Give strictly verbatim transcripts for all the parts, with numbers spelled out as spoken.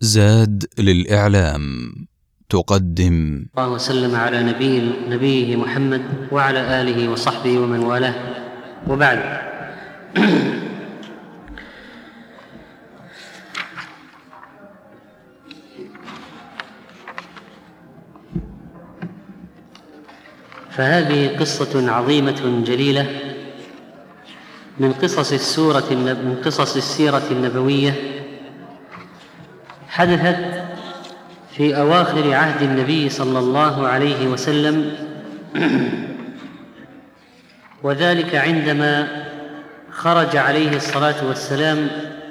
زاد للإعلام تقدم الله وسلم على نبي نبيه محمد وعلى آله وصحبه ومن والاه، وبعد. فهذه قصة عظيمة جليلة من قصص السورة من قصص السيرة النبوية، حدثت في أواخر عهد النبي صلى الله عليه وسلم، وذلك عندما خرج عليه الصلاة والسلام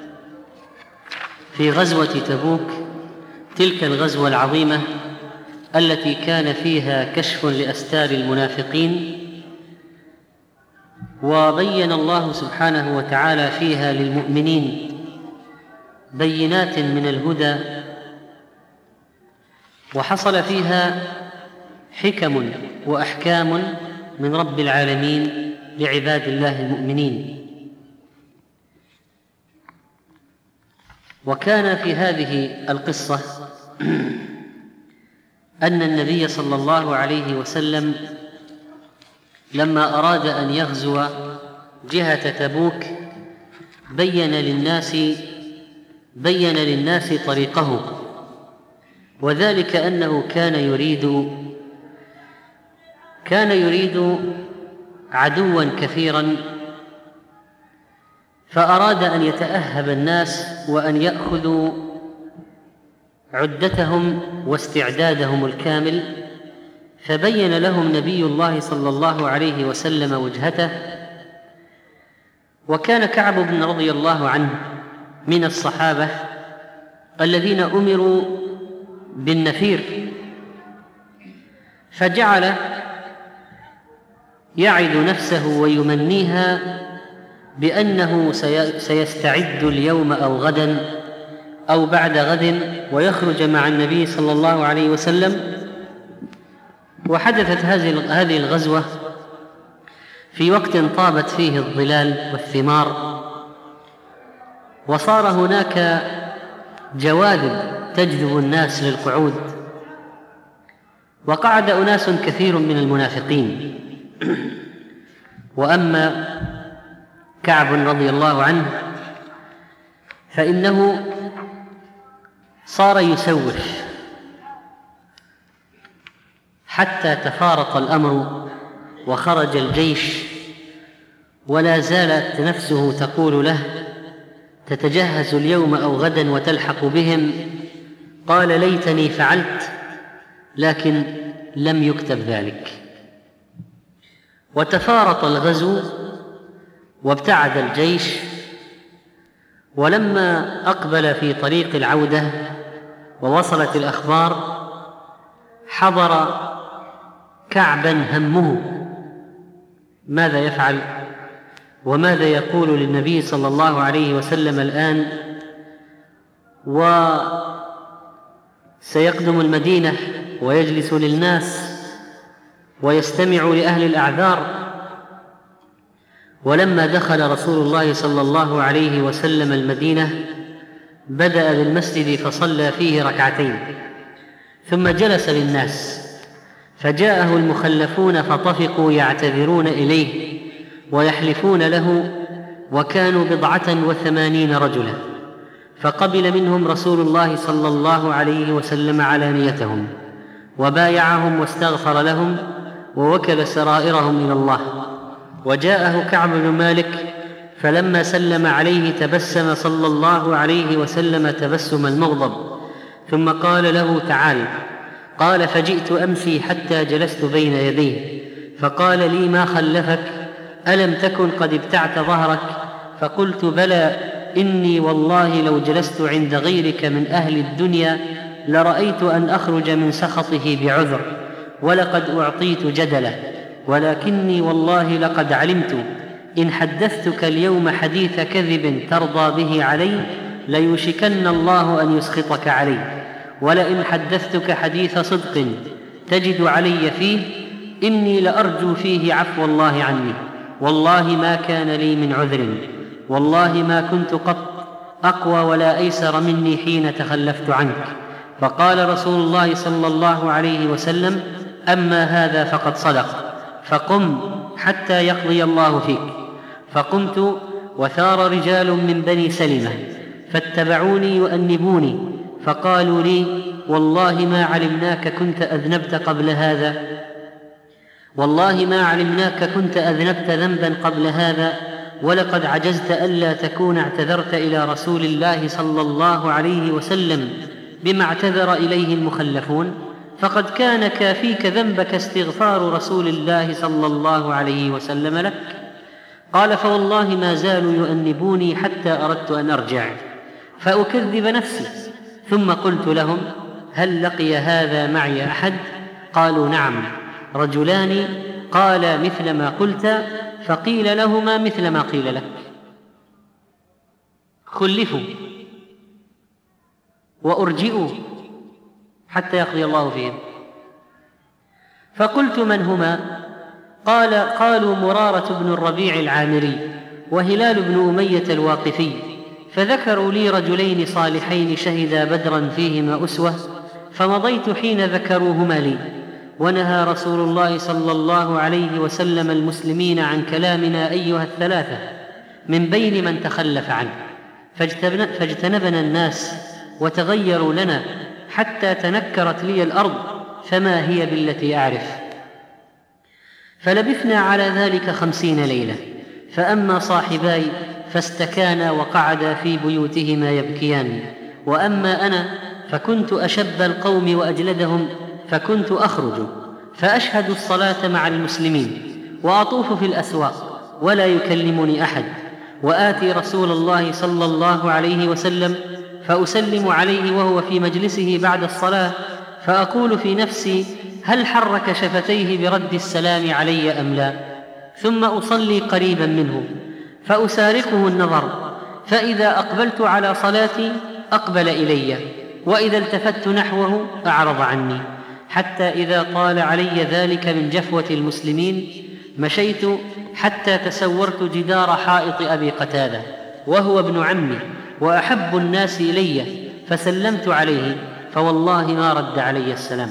في غزوة تبوك، تلك الغزوة العظيمة التي كان فيها كشف لأستار المنافقين، وبين الله سبحانه وتعالى فيها للمؤمنين بينات من الهدى، وحصل فيها حكم وأحكام من رب العالمين لعباد الله المؤمنين. وكان في هذه القصة أن النبي صلى الله عليه وسلم لما أراد أن يغزو جهة تبوك بين للناس بين للناس طريقه، وذلك أنه كان يريد كان يريد عدوا كثيرا، فأراد أن يتأهب الناس وأن يأخذوا عدتهم واستعدادهم الكامل، فبين لهم نبي الله صلى الله عليه وسلم وجهته. وكان كعب بن رضي الله عنه من الصحابة الذين أمروا بالنفير، فجعل يعد نفسه ويمنيها بأنه سيستعد اليوم أو غدا أو بعد غد ويخرج مع النبي صلى الله عليه وسلم. وحدثت هذه الغزوة في وقت طابت فيه الظلال والثمار، وصار هناك جواذب تجذب الناس للقعود، وقعد أناس كثير من المنافقين. وأما كعب رضي الله عنه فإنه صار يسوف حتى تفارق الأمر وخرج الجيش، ولا زالت نفسه تقول له: تتجهز اليوم أو غدا وتلحق بهم. قال: ليتني فعلت، لكن لم يكتب ذلك. وتفارق الغزو وابتعد الجيش، ولما أقبل في طريق العودة ووصلت الأخبار حضر كعبا همه ماذا يفعل وماذا يقول للنبي صلى الله عليه وسلم الآن، وسيقدم المدينة ويجلس للناس ويستمع لأهل الأعذار. ولما دخل رسول الله صلى الله عليه وسلم المدينة بدأ بالمسجد فصلى فيه ركعتين، ثم جلس للناس، فجاءه المخلفون فطفقوا يعتذرون إليه ويحلفون له، وكانوا بضعة وثمانين رجلا، فقبل منهم رسول الله صلى الله عليه وسلم علانيتهم وبايعهم واستغفر لهم ووكل سرائرهم إلى الله. وجاءه كعب بن مالك فلما سلم عليه تبسم صلى الله عليه وسلم تبسم المغضب، ثم قال له: تعال. قال: فجئت أمسي حتى جلست بين يديه، فقال لي: ما خلفك؟ ألم تكن قد ابتعت ظهرك؟ فقلت: بلى، إني والله لو جلست عند غيرك من أهل الدنيا لرأيت أن أخرج من سخطه بعذر، ولقد أعطيت جدله، ولكني والله لقد علمت إن حدثتك اليوم حديث كذب ترضى به علي ليوشكن الله أن يسخطك عليه، ولئن حدثتك حديث صدق تجد علي فيه إني لأرجو فيه عفو الله عني، والله ما كان لي من عذر، والله ما كنت قط أقوى ولا أيسر مني حين تخلفت عنك. فقال رسول الله صلى الله عليه وسلم: أما هذا فقد صدق، فقم حتى يقضي الله فيك. فقمت وثار رجال من بني سلمة فاتبعوني يؤنبوني، فقالوا لي: والله ما علمناك كنت أذنبت قبل هذا والله ما علمناك كنت أذنبت ذنبا قبل هذا، ولقد عجزت ألا تكون اعتذرت إلى رسول الله صلى الله عليه وسلم بما اعتذر إليه المخلفون، فقد كان كافيك ذنبك استغفار رسول الله صلى الله عليه وسلم لك. قال: فوالله ما زالوا يؤنبوني حتى أردت أن أرجع فأكذب نفسي، ثم قلت لهم: هل لقي هذا معي أحد؟ قالوا: نعم، رجلان قالا مثل ما قلت، فقيل لهما مثل ما قيل لك، خلفوا وأرجئوا حتى يقضي الله فيهم. فقلت: من هما؟ قال قالوا: مرارة بن الربيع العامري وهلال بن أمية الواقفي. فذكروا لي رجلين صالحين شهدا بدرا فيهما أسوة، فمضيت حين ذكروهما لي. ونهى رسول الله صلى الله عليه وسلم المسلمين عن كلامنا أيها الثلاثة من بين من تخلف عنه، فاجتنبنا الناس وتغيروا لنا حتى تنكرت لي الأرض فما هي بالتي أعرف. فلبثنا على ذلك خمسين ليلة. فأما صاحباي فاستكانا وقعدا في بيوتهما يبكيان، وأما أنا فكنت أشب القوم وأجلدهم، فكنت أخرج فأشهد الصلاة مع المسلمين وأطوف في الأسواق ولا يكلمني أحد، وآتي رسول الله صلى الله عليه وسلم فأسلم عليه وهو في مجلسه بعد الصلاة، فأقول في نفسي: هل حرك شفتيه برد السلام علي أم لا؟ ثم أصلي قريبا منه فأسارقه النظر، فإذا أقبلت على صلاتي أقبل إلي، وإذا التفت نحوه أعرض عني، حتى إذا طال علي ذلك من جفوة المسلمين مشيت حتى تسورت جدار حائط أبي قتادة وهو ابن عمي وأحب الناس إلي، فسلمت عليه، فوالله ما رد علي السلام.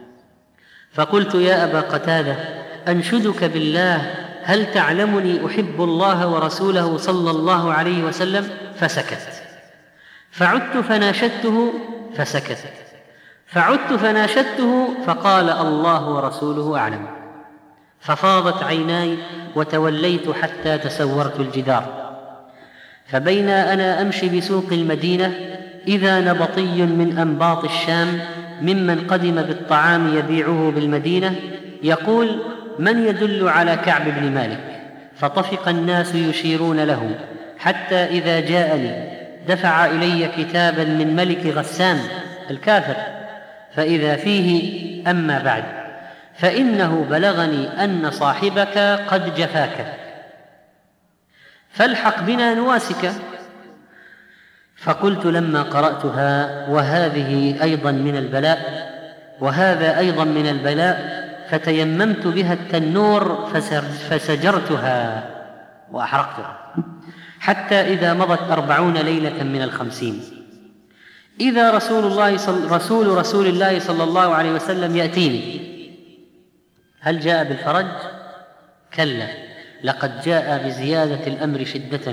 فقلت: يا أبا قتادة، أنشدك بالله، هل تعلمني أحب الله ورسوله صلى الله عليه وسلم؟ فسكت. فعدت فناشدته فسكت. فعدت فناشدته فقال: الله ورسوله أعلم. ففاضت عيناي وتوليت حتى تسورت الجدار. فبينا أنا أمشي بسوق المدينة إذا نبطي من أنباط الشام ممن قدم بالطعام يبيعه بالمدينة يقول: من يدل على كعب بن مالك؟ فطفق الناس يشيرون له، حتى إذا جاءني دفع إلي كتابا من ملك غسان الكافر، فإذا فيه: أما بعد، فإنه بلغني أن صاحبك قد جفاك، فالحق بنا نواسك. فقلت لما قرأتها: وهذه أيضا من البلاء وهذا أيضا من البلاء، فتيممت بها التنور فسجرتها وأحرقتها، حتى إذا مضت أربعون ليلة من الخمسين إذا رسول الله صل... رسول رسول الله صلى الله عليه وسلم يأتيني. هل جاء بالفرج؟ كلا، لقد جاء بزيادة الأمر شدة.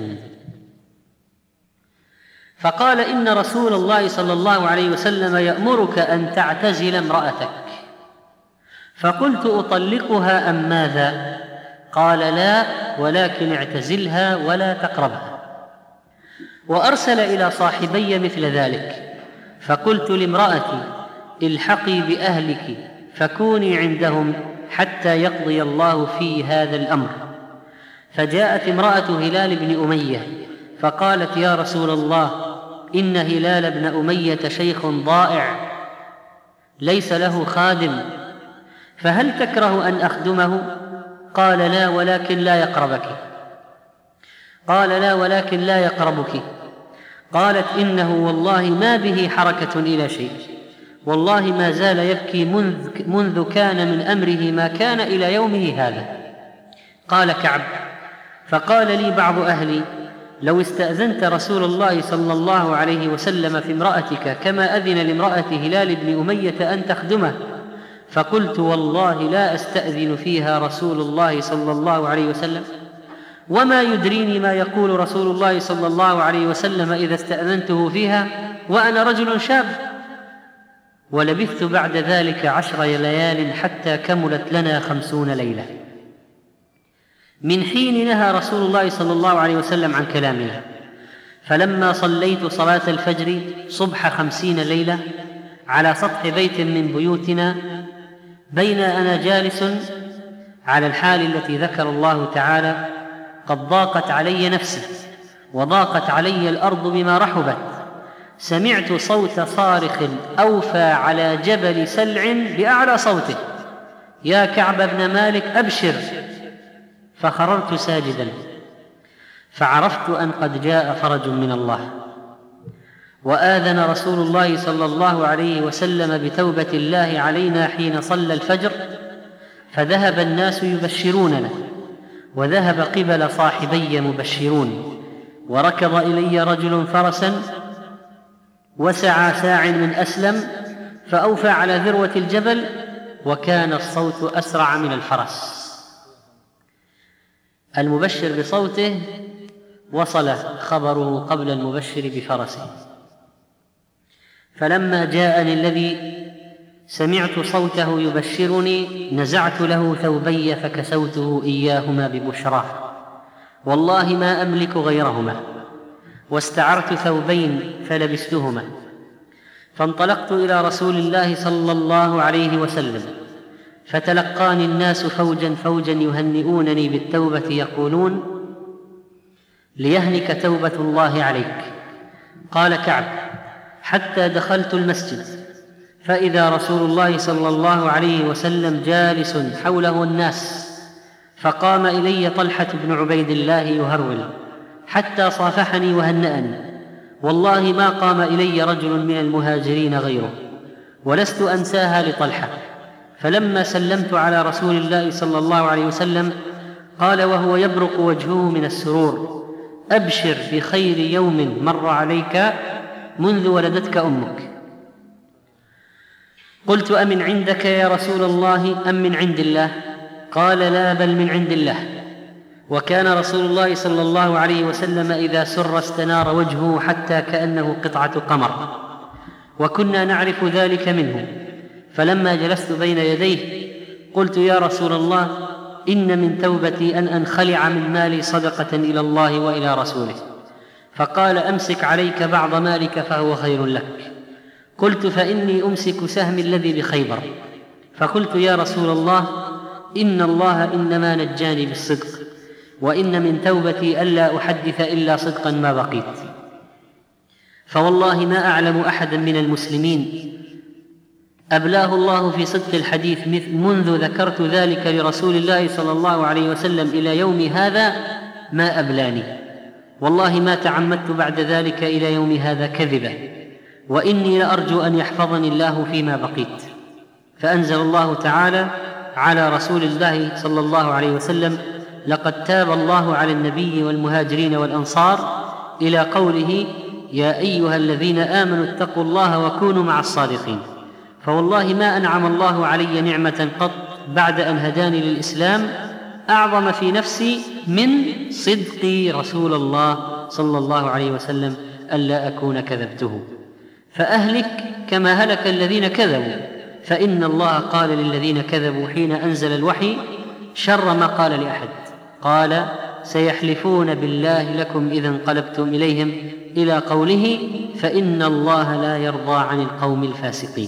فقال: إن رسول الله صلى الله عليه وسلم يأمرك أن تعتزل امرأتك. فقلت: أطلقها أم ماذا؟ قال: لا، ولكن اعتزلها ولا تقربها. وأرسل إلى صاحبي مثل ذلك. فقلت لامرأتي: الحقي بأهلك فكوني عندهم حتى يقضي الله في هذا الأمر. فجاءت امرأة هلال بن أمية فقالت: يا رسول الله، إن هلال بن أمية شيخ ضائع ليس له خادم، فهل تكره أن أخدمه؟ قال: لا، ولكن لا يقربك. قال: لا، ولكن لا يقربك. قالت: إنه والله ما به حركة إلى شيء، والله ما زال يبكي منذ, منذ كان من أمره ما كان إلى يومه هذا. قال كعب: فقال لي بعض أهلي: لو استأذنت رسول الله صلى الله عليه وسلم في امرأتك كما أذن لامرأة هلال بن أمية أن تخدمه. فقلت والله لا أستأذن فيها رسول الله صلى الله عليه وسلم، وما يدريني ما يقول رسول الله صلى الله عليه وسلم إذا استأذنته فيها وأنا رجل شاب. ولبثت بعد ذلك عشر ليال حتى كملت لنا خمسون ليلة من حين نهى رسول الله صلى الله عليه وسلم عن كلامنا. فلما صليت صلاة الفجر صبح خمسين ليلة على سطح بيت من بيوتنا، بين أنا جالس على الحال التي ذكر الله تعالى، قد ضاقت علي نفسي وضاقت علي الأرض بما رحبت، سمعت صوت صارخ أوفى على جبل سلع بأعلى صوته: يا كعب بن مالك أبشر. فخررت ساجدا، فعرفت أن قد جاء فرج من الله. وآذن رسول الله صلى الله عليه وسلم بتوبة الله علينا حين صلى الفجر، فذهب الناس يبشروننا، وذهب قبل صاحبي مبشرون، وركض إلي رجل فرسا وسعى ساع من أسلم فأوفى على ذروة الجبل، وكان الصوت أسرع من الفرس. المبشر بصوته وصل خبره قبل المبشر بفرسه. فلما جاءني الذي سمعت صوته يبشرني نزعت له ثوبي فكسوته إياهما ببشراه، والله ما أملك غيرهما، واستعرت ثوبين فلبستهما. فانطلقت إلى رسول الله صلى الله عليه وسلم، فتلقاني الناس فوجا فوجا يهنئونني بالتوبة، يقولون: ليهنك توبة الله عليك. قال كعب: حتى دخلت المسجد فإذا رسول الله صلى الله عليه وسلم جالس حوله الناس، فقام إلي طلحة بن عبيد الله يهرول حتى صافحني وهنأني، والله ما قام إلي رجل من المهاجرين غيره، ولست أنساها لطلحة. فلما سلمت على رسول الله صلى الله عليه وسلم قال وهو يبرق وجهه من السرور: أبشر بخير يوم مر عليك منذ ولدتك أمك. قلت: أمن عندك يا رسول الله أم من عند الله؟ قال: لا، بل من عند الله. وكان رسول الله صلى الله عليه وسلم إذا سر استنار وجهه حتى كأنه قطعة قمر، وكنا نعرف ذلك منه. فلما جلست بين يديه قلت: يا رسول الله، إن من توبتي أن أنخلع من مالي صدقة إلى الله وإلى رسوله. فقال: أمسك عليك بعض مالك فهو خير لك. قلت: فإني أمسك سهمي الذي بخيبر. فقلت: يا رسول الله، إن الله إنما نجاني بالصدق، وإن من توبتي ألا أحدث إلا صدقا ما بقيت. فوالله ما أعلم أحدا من المسلمين أبلاه الله في صدق الحديث منذ ذكرت ذلك لرسول الله صلى الله عليه وسلم إلى يوم هذا ما أبلاني، والله ما تعمدت بعد ذلك إلى يوم هذا كذبة، وإني لأرجو أن يحفظني الله فيما بقيت. فأنزل الله تعالى على رسول الله صلى الله عليه وسلم: لقد تاب الله على النبي والمهاجرين والأنصار، إلى قوله: يا أيها الذين آمنوا اتقوا الله وكونوا مع الصادقين. فوالله ما أنعم الله علي نعمة قط بعد أن هداني للإسلام أعظم في نفسي من صدقي رسول الله صلى الله عليه وسلم ألا أكون كذبته. فأهلك كما هلك الذين كذبوا، فإن الله قال للذين كذبوا حين أنزل الوحي شر ما قال لأحد، قال: سيحلفون بالله لكم إذا انقلبتم إليهم، إلى قوله: فإن الله لا يرضى عن القوم الفاسقين.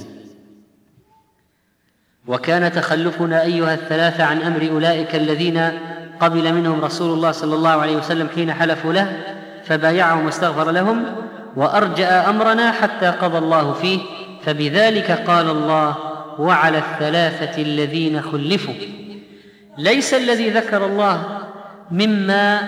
وكان تخلفنا أيها الثلاثة عن أمر أولئك الذين قبل منهم رسول الله صلى الله عليه وسلم حين حلفوا له فبايعهم واستغفر لهم، وأرجأ أمرنا حتى قضى الله فيه. فبذلك قال الله: وعلى الثلاثة الذين خلفوا. ليس الذي ذكر الله مما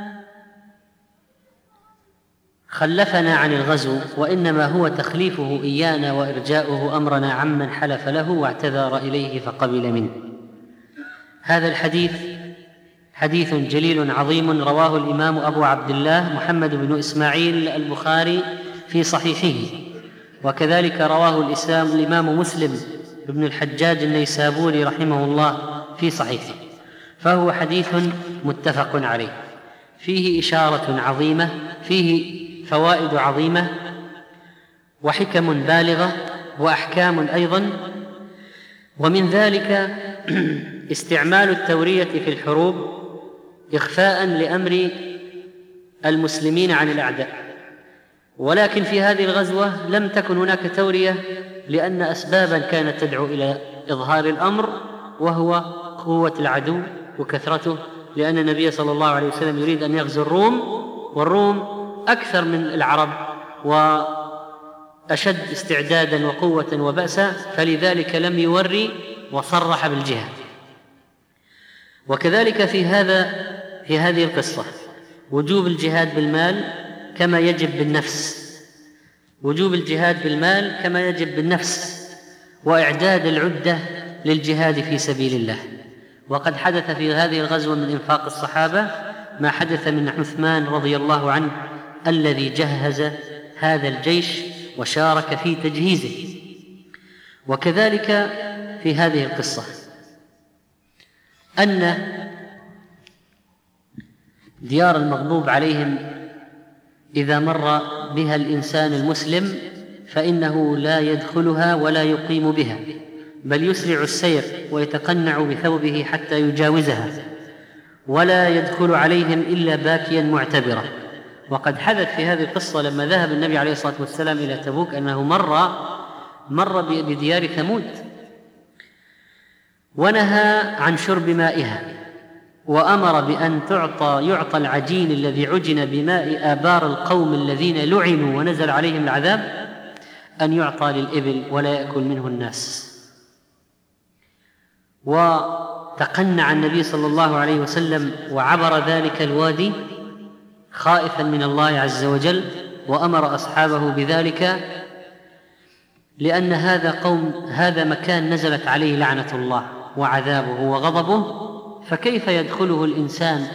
خلفنا عن الغزو، وإنما هو تخليفه إيانا وإرجاؤه أمرنا عمن حلف له واعتذر إليه فقبل منه. هذا الحديث حديث جليل عظيم رواه الإمام أبو عبد الله محمد بن إسماعيل البخاري في صحيحه، وكذلك رواه الإسلام الإمام مسلم بن الحجاج النيسابوري رحمه الله في صحيحه، فهو حديث متفق عليه، فيه إشارة عظيمة، فيه فوائد عظيمة وحكم بالغة وأحكام أيضا. ومن ذلك استعمال التورية في الحروب إخفاء لأمر المسلمين عن الأعداء، ولكن في هذه الغزوة لم تكن هناك تورية لأن أسبابا كانت تدعو إلى إظهار الأمر، وهو قوة العدو وكثرته، لأن النبي صلى الله عليه وسلم يريد أن يغزو الروم، والروم أكثر من العرب وأشد استعدادا وقوة وبأسا، فلذلك لم يوري وصرح بالجهاد. وكذلك في هذا في هذه القصة وجوب الجهاد بالمال كما يجب بالنفس، وجوب الجهاد بالمال كما يجب بالنفس، وإعداد العدة للجهاد في سبيل الله. وقد حدث في هذه الغزوة من إنفاق الصحابة ما حدث من عثمان رضي الله عنه الذي جهز هذا الجيش وشارك في تجهيزه. وكذلك في هذه القصة أن ديار المغضوب عليهم إذا مر بها الإنسان المسلم فإنه لا يدخلها ولا يقيم بها، بل يسرع السير ويتقنع بثوبه حتى يجاوزها، ولا يدخل عليهم إلا باكيا معتبرا. وقد حدث في هذه القصة لما ذهب النبي عليه الصلاة والسلام إلى تبوك أنه مر مر بديار ثمود ونهى عن شرب مائها، وأمر بأن تعطى يعطى العجين الذي عجن بماء آبار القوم الذين لعنوا ونزل عليهم العذاب أن يعطى للإبل ولا يأكل منه الناس. وتقنع النبي صلى الله عليه وسلم وعبر ذلك الوادي خائفا من الله عز وجل، وأمر أصحابه بذلك لأن هذا قوم هذا مكان نزلت عليه لعنة الله وعذابه وغضبه، فكيف يدخله الإنسان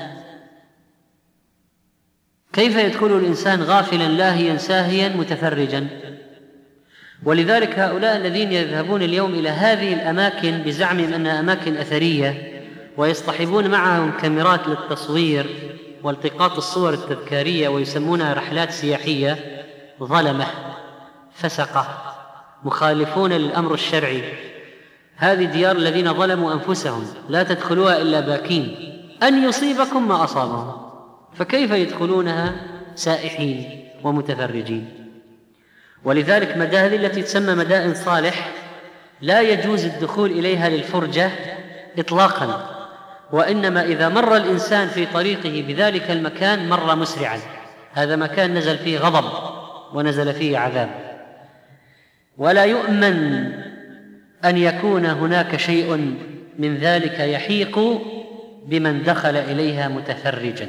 كيف يدخله الإنسان غافلا لاهيا ساهيا متفرجا؟ ولذلك هؤلاء الذين يذهبون اليوم إلى هذه الأماكن بزعمهم أنها أماكن أثرية ويصطحبون معهم كاميرات للتصوير والتقاط الصور التذكارية ويسمونها رحلات سياحية، ظلمة فسقة مخالفون للأمر الشرعي. هذه ديار الذين ظلموا أنفسهم، لا تدخلوها إلا باكين أن يصيبكم ما أصابهم، فكيف يدخلونها سائحين ومتفرجين؟ ولذلك مدائن التي تسمى مدائن صالح لا يجوز الدخول إليها للفرجة إطلاقا، وإنما إذا مر الإنسان في طريقه بذلك المكان مر مسرعا، هذا مكان نزل فيه غضب ونزل فيه عذاب، ولا يؤمن أن يكون هناك شيء من ذلك يحيق بمن دخل إليها متفرجا.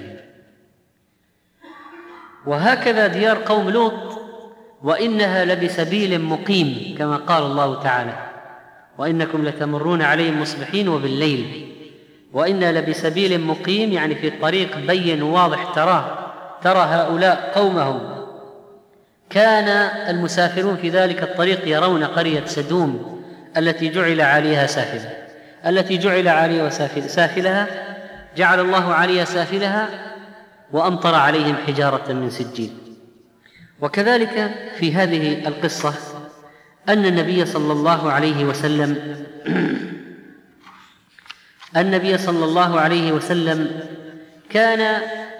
وهكذا ديار قوم لوط وإنها لبسبيل مقيم كما قال الله تعالى وإنكم لتمرون عليهم مصبحين وبالليل، وإنا لبسبيل مقيم يعني في طريق بين واضح تراه ترى هؤلاء قومهم. كان المسافرون في ذلك الطريق يرون قرية سدوم التي جعل عاليها سافلة التي جعل عاليها سافلها جعل الله عاليها سافلها وأمطر عليهم حجارة من سجيل. وكذلك في هذه القصة أن النبي صلى الله عليه وسلم النبي صلى الله عليه وسلم كان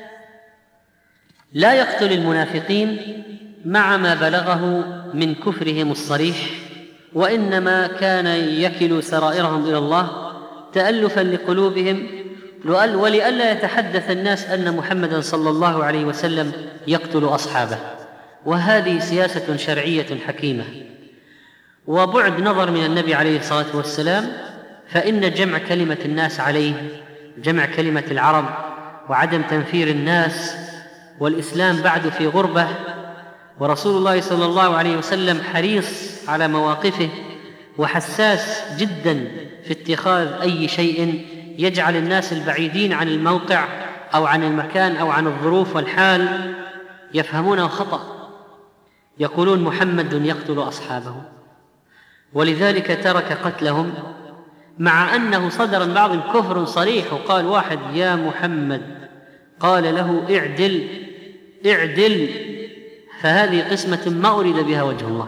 لا يقتل المنافقين مع ما بلغه من كفرهم الصريح، وإنما كان يكل سرائرهم إلى الله تألفا لقلوبهم ولئلا يتحدث الناس أن محمدا صلى الله عليه وسلم يقتل أصحابه. وهذه سياسة شرعية حكيمة وبعد نظر من النبي عليه الصلاة والسلام، فإن جمع كلمة الناس عليه، جمع كلمة العرب وعدم تنفير الناس، والإسلام بعد في غربة، ورسول الله صلى الله عليه وسلم حريص على مواقفه وحساس جدا في اتخاذ أي شيء يجعل الناس البعيدين عن الموقع أو عن المكان أو عن الظروف والحال يفهمونه خطأ، يقولون محمد يقتل أصحابه، ولذلك ترك قتلهم، مع أنه صدر من بعض كفر صريح، وقال واحد يا محمد، قال له اعدل اعدل، فهذه قسمة ما أريد بها وجه الله،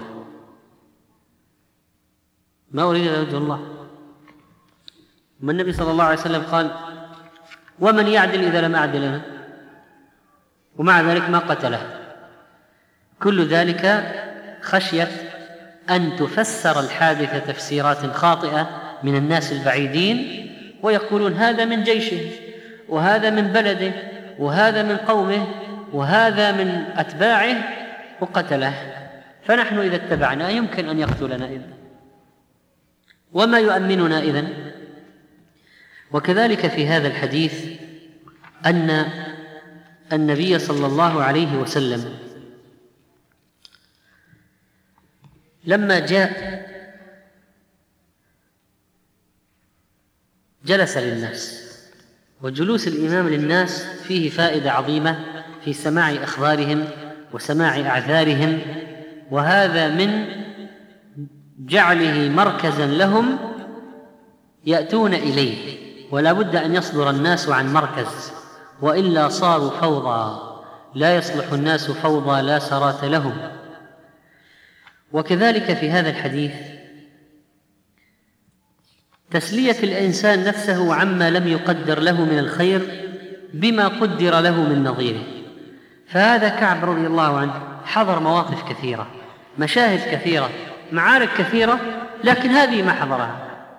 ما أريد بها وجه الله. والنبي صلى الله عليه وسلم قال ومن يعدل إذا لم أعدل أنا، ومع ذلك ما قتله. كل ذلك خشية أن تفسر الحادثة تفسيرات خاطئة من الناس البعيدين، ويقولون هذا من جيشه، وهذا من بلده، وهذا من قومه، وهذا من أتباعه، وقتله، فنحن إذا اتبعنا يمكن أن يقتلنا إذن، وما يؤمننا إذن. وكذلك في هذا الحديث أن النبي صلى الله عليه وسلم لما جاء جلس للناس، وجلوس الإمام للناس فيه فائدة عظيمة في سماع أخبارهم وسماع أعذارهم، وهذا من جعله مركزا لهم يأتون إليه، ولا بد أن يصدر الناس عن مركز، وإلا صاروا فوضى، لا يصلح الناس فوضى لا سرات لهم. وكذلك في هذا الحديث تسلية الإنسان نفسه عما لم يقدر له من الخير بما قدر له من نظيره. فهذا كعب رضي الله عنه حضر مواقف كثيرة، مشاهد كثيرة، معارك كثيرة، لكن هذه ما حضرها،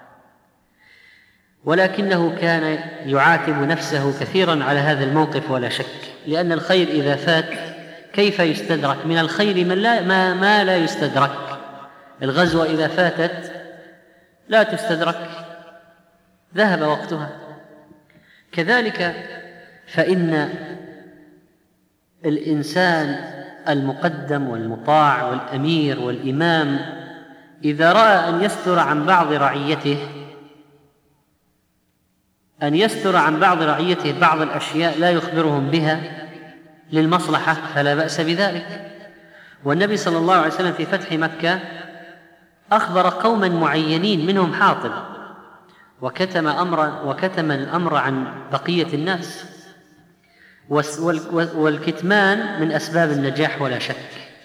ولكنه كان يعاتب نفسه كثيرا على هذا الموقف ولا شك، لأن الخير إذا فات كيف يستدرك؟ من الخير من لا ما, ما لا يستدرك. الغزوة إذا فاتت لا تستدرك، ذهب وقتها. كذلك فإن الإنسان المقدم والمطاع والأمير والإمام إذا رأى أن يستر عن بعض رعيته أن يستر عن بعض رعيته بعض الأشياء لا يخبرهم بها للمصلحة فلا بأس بذلك. والنبي صلى الله عليه وسلم في فتح مكة أخبر قوما معينين منهم حاطب، وكتم أمر وكتم الأمر عن بقية الناس، والكتمان من أسباب النجاح ولا شك.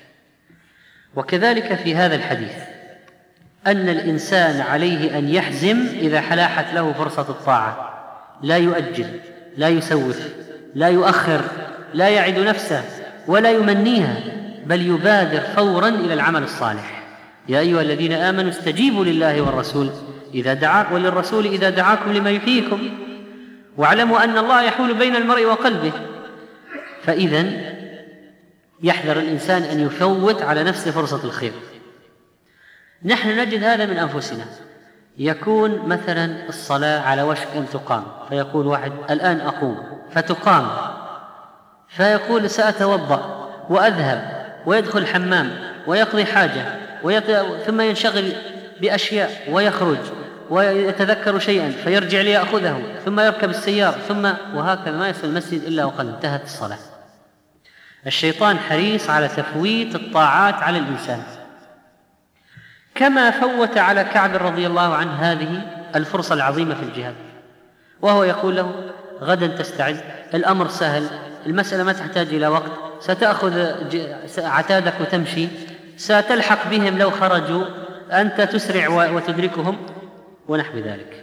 وكذلك في هذا الحديث أن الإنسان عليه أن يحزم إذا حلاحت له فرصة الطاعة، لا يؤجل، لا يسوف، لا يؤخر، لا يعد نفسه ولا يمنيها، بل يبادر فورا إلى العمل الصالح. يا أيها الذين آمنوا استجيبوا لله والرسول إذا دعاكم وللرسول إذا دعاكم لما يحييكم واعلموا أن الله يحول بين المرء وقلبه. فإذن يحذر الإنسان أن يفوت على نفسه فرصة الخير. نحن نجد هذا من أنفسنا، يكون مثلا الصلاة على وشك أن تقام، فيقول واحد الآن أقوم، فتقام، فيقول سأتوضأ وأذهب ويدخل الحمام ويقضي حاجة ويط... ثم ينشغل بأشياء ويخرج ويتذكر شيئا فيرجع ليأخذه، ثم يركب السيارة، ثم وهكذا ما يصل المسجد إلا وقد انتهت الصلاة. الشيطان حريص على تفويت الطاعات على الإنسان، كما فوت على كعب رضي الله عنه هذه الفرصة العظيمة في الجهاد، وهو يقول له غدا تستعد، الأمر سهل، المسألة ما تحتاج إلى وقت، ستأخذ عتادك وتمشي، ستلحق بهم لو خرجوا، أنت تسرع وتدركهم ونحو ذلك.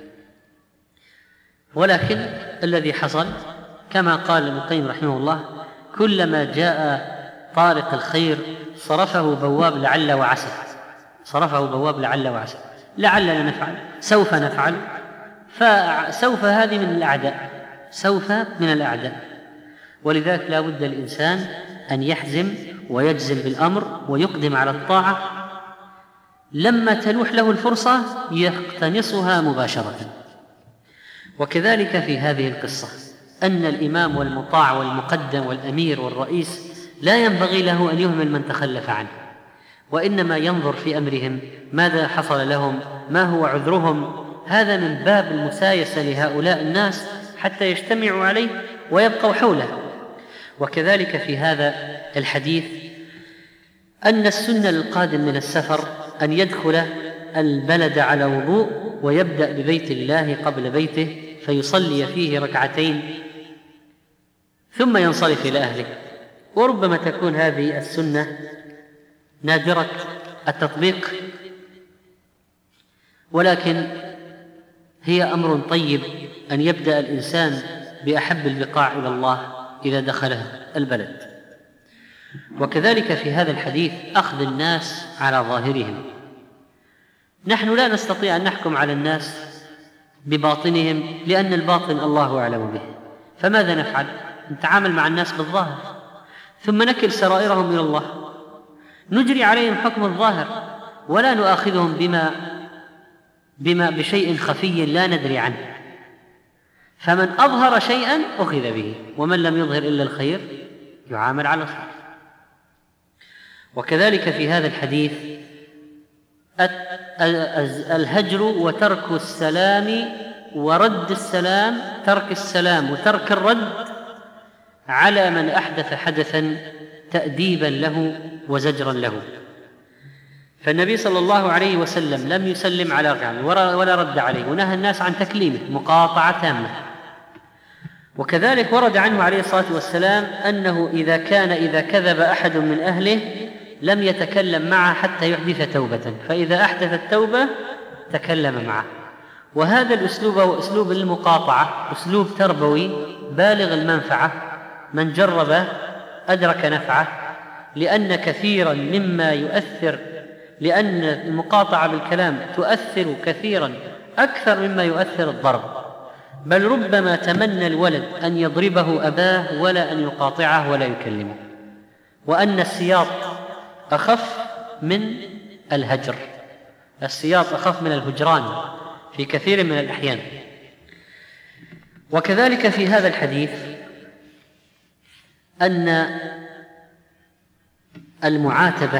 ولكن الذي حصل كما قال ابن القيم رحمه الله: كلما جاء طارق الخير صرفه بواب لعل وعسى، صرفه بواب لعل وعسى، لعلنا نفعل، سوف نفعل، فسوف هذه من الأعداء، سوف من الأعداء. ولذلك لا بد الإنسان أن يحزم ويجزم بالأمر ويقدم على الطاعة، لما تلوح له الفرصة يقتنصها مباشرة. وكذلك في هذه القصة أن الإمام والمطاع والمقدم والأمير والرئيس لا ينبغي له أن يهمل من تخلف عنه، وإنما ينظر في أمرهم ماذا حصل لهم، ما هو عذرهم، هذا من باب المسايسة لهؤلاء الناس حتى يجتمعوا عليه ويبقوا حوله. وكذلك في هذا الحديث أن السنة للقادم من السفر أن يدخل البلد على وضوء ويبدأ ببيت الله قبل بيته فيصلي فيه ركعتين ثم ينصرف إلى أهله. وربما تكون هذه السنة نادرة التطبيق، ولكن هي أمر طيب أن يبدأ الإنسان بأحب البقاع إلى الله إذا دخله البلد. وكذلك في هذا الحديث أخذ الناس على ظاهرهم. نحن لا نستطيع أن نحكم على الناس بباطنهم لأن الباطن الله أعلم به، فماذا نفعل؟ نتعامل مع الناس بالظاهر ثم نكل سرائرهم إلى الله، نجري عليهم حكم الظاهر ولا نؤاخذهم بما بما بشيء خفي لا ندري عنه. فمن أظهر شيئا أخذ به، ومن لم يظهر إلا الخير يعامل على الخير. وكذلك في هذا الحديث الهجر وترك السلام ورد السلام، ترك السلام وترك الرد على من أحدث حدثا تأديبا له وزجرا له. فالنبي صلى الله عليه وسلم لم يسلم على رجل ولا رد عليه، ونهى الناس عن تكليمه مقاطعة تامة. وكذلك ورد عنه عليه الصلاة والسلام أنه إذا كان إذا كذب أحد من أهله لم يتكلم معه حتى يحدث توبة، فإذا أحدث التوبة تكلم معه. وهذا الأسلوب هو أسلوب المقاطعة، أسلوب تربوي بالغ المنفعة، من جرب أدرك نفعه، لأن كثيرا مما يؤثر لأن المقاطعة بالكلام تؤثر كثيرا أكثر مما يؤثر الضرب، بل ربما تمنى الولد أن يضربه أباه ولا أن يقاطعه ولا يكلمه. وأن السياط أخف من الهجر، السياط أخف من الهجران في كثير من الأحيان. وكذلك في هذا الحديث أن المعاتبة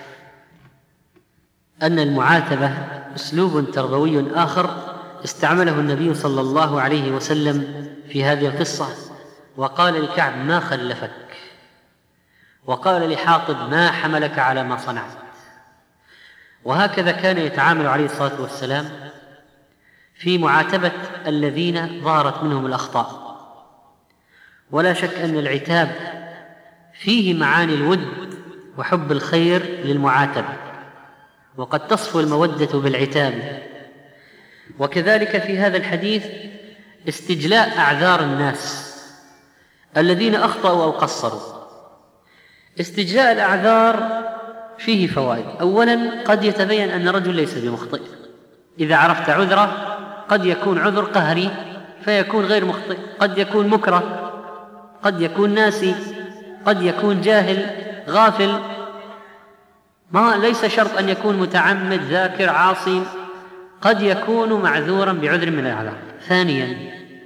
أن المعاتبة أسلوب تربوي آخر استعمله النبي صلى الله عليه وسلم في هذه القصة، وقال لكعب ما خلفك، وقال لحاطب ما حملك على ما صنعت. وهكذا كان يتعامل عليه الصلاة والسلام في معاتبة الذين ظهرت منهم الأخطاء. ولا شك أن العتاب فيه معاني الود وحب الخير للمعاتب، وقد تصفو المودة بالعتاب. وكذلك في هذا الحديث استجلاء أعذار الناس الذين أخطأوا أو قصروا. استجلاء الأعذار فيه فوائد. أولا، قد يتبين أن رجل ليس بمخطئ، إذا عرفت عذره قد يكون عذر قهري فيكون غير مخطئ، قد يكون مكره، قد يكون ناسي، قد يكون جاهل غافل، ما ليس شرط أن يكون متعمد ذاكر عاصي، قد يكون معذورا بعذر من الأعذار. ثانيا،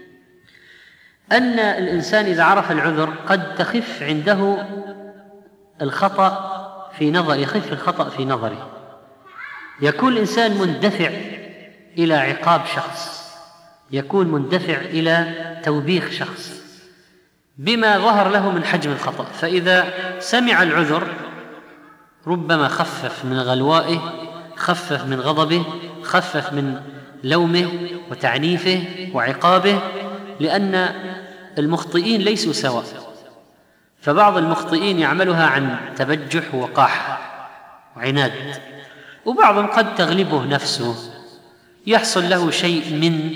أن الإنسان إذا عرف العذر قد تخف عنده الخطأ في نظر يخف الخطأ في نظره، يكون الإنسان مندفع إلى عقاب شخص، يكون مندفع إلى توبيخ شخص بما ظهر له من حجم الخطأ. فإذا سمع العذر ربما خفف من غلوائه، خفف من غضبه، خفف من لومه وتعنيفه وعقابه، لأن المخطئين ليسوا سواء، فبعض المخطئين يعملها عن تبجح وقاح وعناد، وبعضهم قد تغلبه نفسه، يحصل له شيء من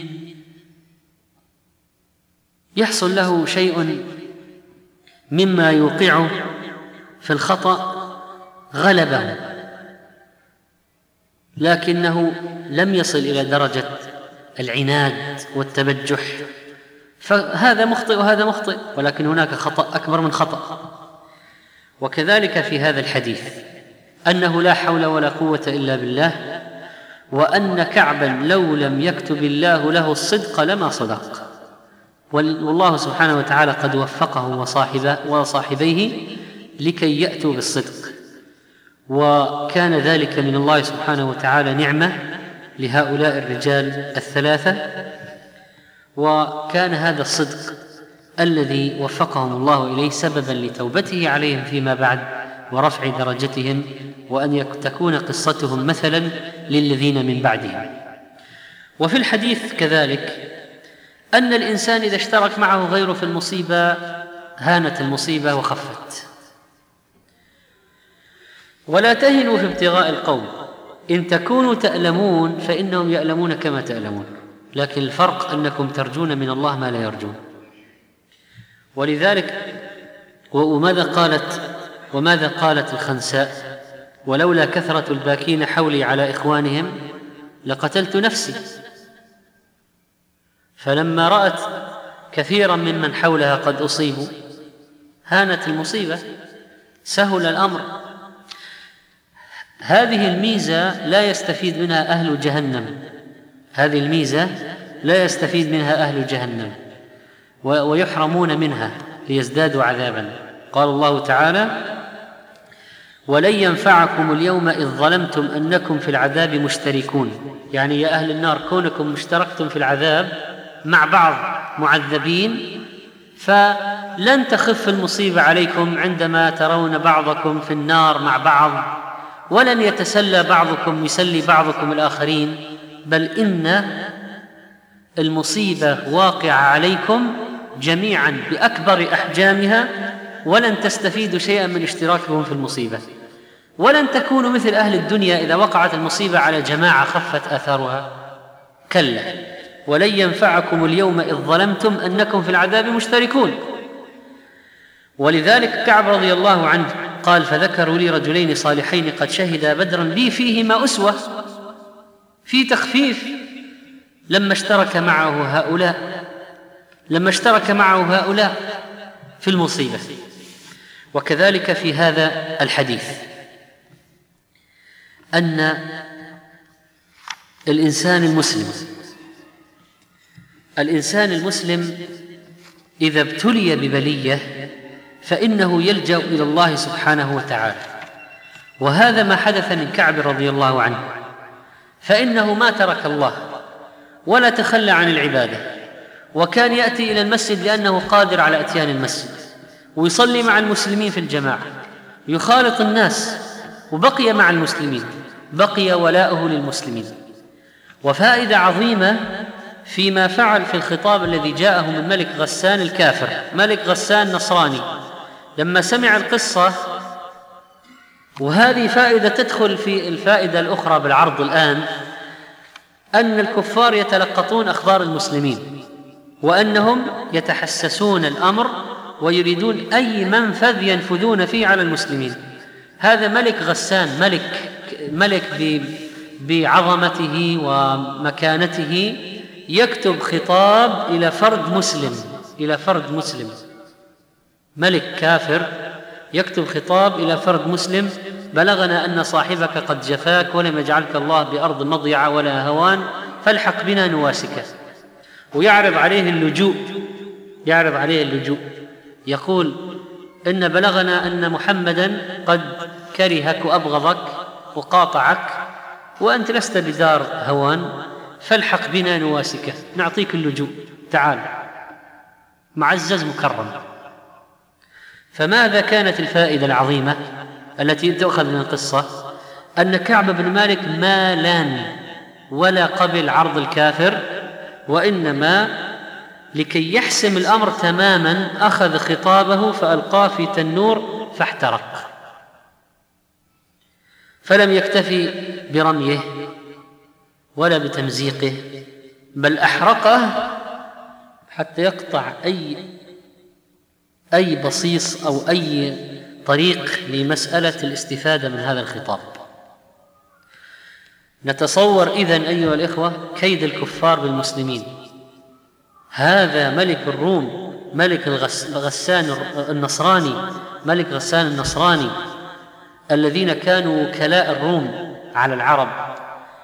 يحصل له شيء مما يوقعه في الخطأ غلبه، لكنه لم يصل إلى درجة العناد والتبجح، فهذا مخطئ وهذا مخطئ، ولكن هناك خطأ أكبر من خطأ. وكذلك في هذا الحديث أنه لا حول ولا قوة إلا بالله، وأن كعبا لو لم يكتب الله له الصدق لما صدق، والله سبحانه وتعالى قد وفقه وصاحبيه لكي يأتوا بالصدق، وكان ذلك من الله سبحانه وتعالى نعمة لهؤلاء الرجال الثلاثة، وكان هذا الصدق الذي وفقهم الله إليه سببا لتوبته عليهم فيما بعد ورفع درجتهم، وأن تكون قصتهم مثلا للذين من بعدهم. وفي الحديث كذلك أن الإنسان إذا اشترك معه غيره في المصيبة هانت المصيبة وخفت. ولا تهنوا في ابتغاء القوم إن تكونوا تألمون فإنهم يألمون كما تألمون، لكن الفرق أنكم ترجون من الله ما لا يرجون. ولذلك وماذا قالت وماذا قالت الخنساء؟ ولولا كثرة الباكين حولي على إخوانهم لقتلت نفسي. فلما رأت كثيرا ممن حولها قد أصيبوا هانت المصيبة، سهل الأمر. هذه الميزة لا يستفيد منها أهل جهنم، هذه الميزة لا يستفيد منها أهل جهنم ويحرمون منها ليزدادوا عذابا. قال الله تعالى: ولن ينفعكم اليوم إذ ظلمتم أنكم في العذاب مشتركون، يعني يا أهل النار كونكم مشتركتم في العذاب مع بعض معذبين، فلن تخف المصيبة عليكم عندما ترون بعضكم في النار مع بعض، ولن يتسلى بعضكم يسلي بعضكم الآخرين، بل إن المصيبة واقعة عليكم جميعا بأكبر أحجامها، ولن تستفيدوا شيئا من اشتراكهم في المصيبة، ولن تكونوا مثل أهل الدنيا إذا وقعت المصيبة على جماعة خفت آثارها. كلا، ولن ينفعكم اليوم إذ ظلمتم أنكم في العذاب مشتركون. ولذلك كعب رضي الله عنه قال: فذكروا لي رجلين صالحين قد شهدا بدرا لي فيهما أسوة، في تخفيف لما اشترك معه هؤلاء لما اشترك معه هؤلاء في المصيبة. وكذلك في هذا الحديث أن الإنسان المسلم الإنسان المسلم إذا ابتلي ببلية فإنه يلجأ إلى الله سبحانه وتعالى، وهذا ما حدث من كعب رضي الله عنه، فإنه ما ترك الله ولا تخلى عن العبادة، وكان يأتي إلى المسجد لأنه قادر على أتيان المسجد، ويصلي مع المسلمين في الجماعة، يخالط الناس، وبقي مع المسلمين، بقي ولاؤه للمسلمين. وفائدة عظيمة فيما فعل في الخطاب الذي جاءه من ملك غسان الكافر، ملك غسان نصراني، لما سمع القصة. وهذه فائدة تدخل في الفائدة الأخرى بالعرض الآن، أن الكفار يتلقطون أخبار المسلمين، وأنهم يتحسسون الأمر ويريدون أي منفذ ينفذون فيه على المسلمين. هذا ملك غسان، ملك ملك بعظمته ومكانته يكتب خطاب إلى فرد مسلم إلى فرد مسلم ملك كافر يكتب خطاب إلى فرد مسلم: بلغنا أن صاحبك قد جفاك ولم يجعلك الله بأرض مضيعة ولا هوان، فالحق بنا نواسك. ويعرض عليه اللجوء يعرض عليه اللجوء يقول: إن بلغنا أن محمدا قد كرهك وأبغضك وقاطعك، وأنت لست بدار هوان، فالحق بنا نواسك، نعطيك اللجوء، تعال، معزز مكرم. فماذا كانت الفائدة العظيمة التي تؤخذ من القصة؟ أن كعب بن مالك ما لان ولا قبل عرض الكافر، وإنما لكي يحسم الأمر تماما أخذ خطابه فألقاه في تنور فاحترق، فلم يكتفي برميه ولا بتمزيقه، بل أحرقه حتى يقطع أي أي بصيص أو أي طريق لمسألة الاستفادة من هذا الخطاب. نتصور إذن أيها الإخوة كيد الكفار بالمسلمين. هذا ملك الروم، ملك غسان النصراني ملك غسان النصراني الذين كانوا وكلاء الروم على العرب،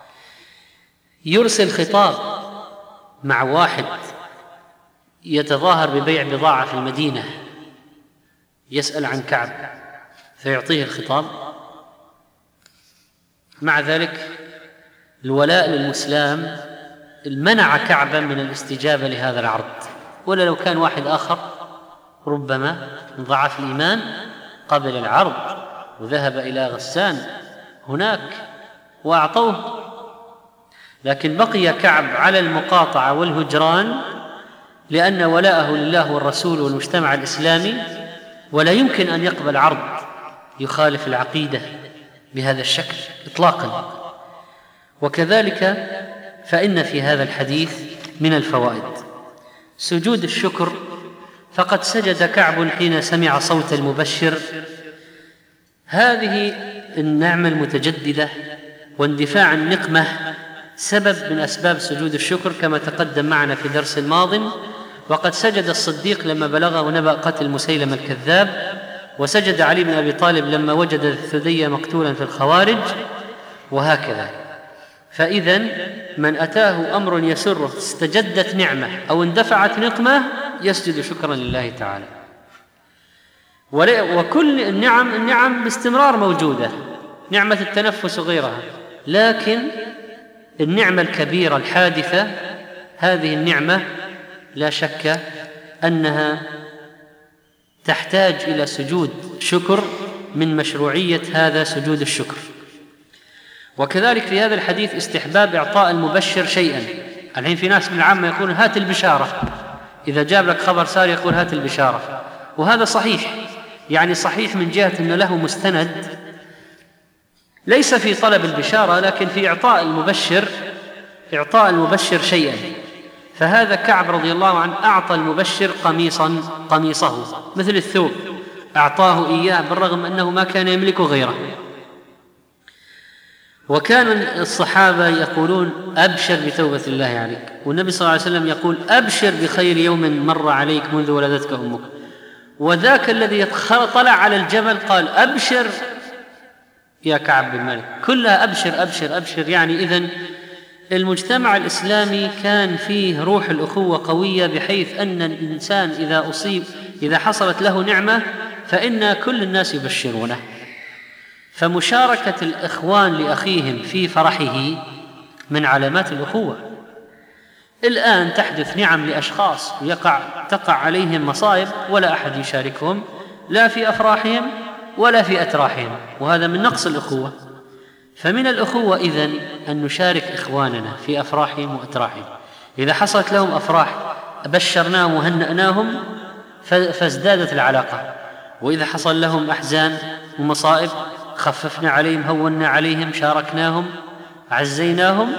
يرسل خطاب مع واحد يتظاهر ببيع بضاعة في المدينة، يسأل عن كعب فيعطيه الخطاب. مع ذلك الولاء للمسلم منع كعبا من الاستجابة لهذا العرض، ولا لو كان واحد آخر ربما من ضعف الإيمان قبل العرض وذهب إلى غسان هناك وأعطوه، لكن بقي كعب على المقاطعة والهجران لأن ولاءه لله والرسول والمجتمع الإسلامي، ولا يمكن أن يقبل عرض يخالف العقيدة بهذا الشكل إطلاقا. وكذلك فإن في هذا الحديث من الفوائد سجود الشكر، فقد سجد كعب حين سمع صوت المبشر. هذه النعمة المتجددة واندفاع النقمة سبب من أسباب سجود الشكر كما تقدم معنا في درس ماض. وقد سجد الصديق لما بلغه نبأ قتل مسيلمة الكذاب، وسجد علي بن أبي طالب لما وجد الثدي مقتولا في الخوارج، وهكذا. فإذن من أتاه أمر يسره استجدت نعمة أو اندفعت نقمة يسجد شكرا لله تعالى. وكل النعم النعم باستمرار موجودة، نعمة التنفس وغيرها، لكن النعمة الكبيرة الحادثة هذه النعمة لا شك أنها تحتاج إلى سجود شكر، من مشروعية هذا سجود الشكر. وكذلك في هذا الحديث استحباب إعطاء المبشر شيئا. الحين في ناس من العامة يقول هات البشارة، إذا جاب لك خبر سار يقول هات البشارة، وهذا صحيح، يعني صحيح من جهة أنه له مستند ليس في طلب البشارة لكن في إعطاء المبشر إعطاء المبشر شيئا. فهذا كعب رضي الله عنه أعطى المبشر قميصا قميصه مثل الثوب، أعطاه إياه بالرغم أنه ما كان يملك غيره. وكان الصحابة يقولون أبشر بتوبة الله عليك، والنبي صلى الله عليه وسلم يقول أبشر بخير يوم مر عليك منذ ولدتك أمك. وذاك الذي طلع على الجبل قال أبشر يا كعب بن مالك، كلها أبشر أبشر أبشر. يعني إذن المجتمع الإسلامي كان فيه روح الأخوة قوية، بحيث أن الإنسان إذا أصيب إذا حصلت له نعمة فإن كل الناس يبشرونه. فمشاركة الإخوان لأخيهم في فرحه من علامات الأخوة. الآن تحدث نعم لأشخاص ويقع تقع عليهم مصائب ولا أحد يشاركهم لا في أفراحهم ولا في أتراحهم، وهذا من نقص الأخوة. فمن الأخوة إذن أن نشارك إخواننا في أفراحهم وأتراحهم. إذا حصلت لهم أفراح بشرناهم وهنأناهم فازدادت العلاقة، وإذا حصل لهم أحزان ومصائب خففنا عليهم هونا عليهم شاركناهم عزيناهم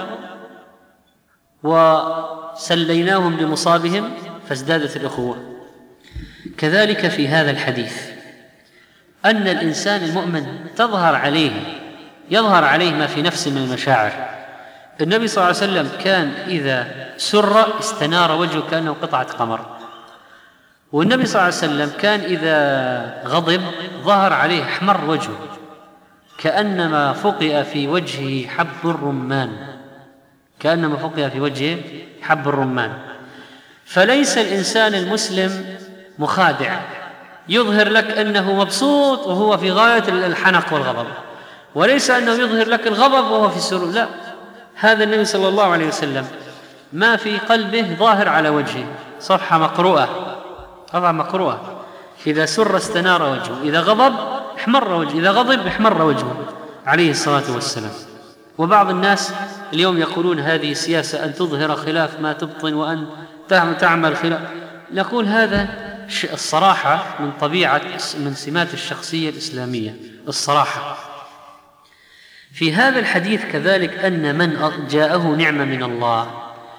وسليناهم بمصابهم فازدادت الأخوة. كذلك في هذا الحديث أن الإنسان المؤمن تظهر عليه يظهر عليه ما في نفسه من المشاعر. النبي صلى الله عليه وسلم كان إذا سر استنار وجهه كأنه قطعة قمر، والنبي صلى الله عليه وسلم كان إذا غضب ظهر عليه أحمر وجهه كأنما فقئ في وجهه حب الرمان كأنما فقئ في وجهه حب الرمان. فليس الإنسان المسلم مخادع يظهر لك أنه مبسوط وهو في غاية الحنق والغضب، وليس أنه يظهر لك الغضب وهو في السرور، لا، هذا النبي صلى الله عليه وسلم ما في قلبه ظاهر على وجهه، صفحة مقروءة صفحة مقروءة. إذا سر استنار وجهه، إذا غضب احمر وجهه، إذا غضب احمر وجهه عليه الصلاة والسلام. وبعض الناس اليوم يقولون هذه سياسة أن تظهر خلاف ما تبطن وأن تعمل خلاف. نقول هذا الصراحة من طبيعة من سمات الشخصية الإسلامية، الصراحة. في هذا الحديث كذلك أن من جاءه نعمة من الله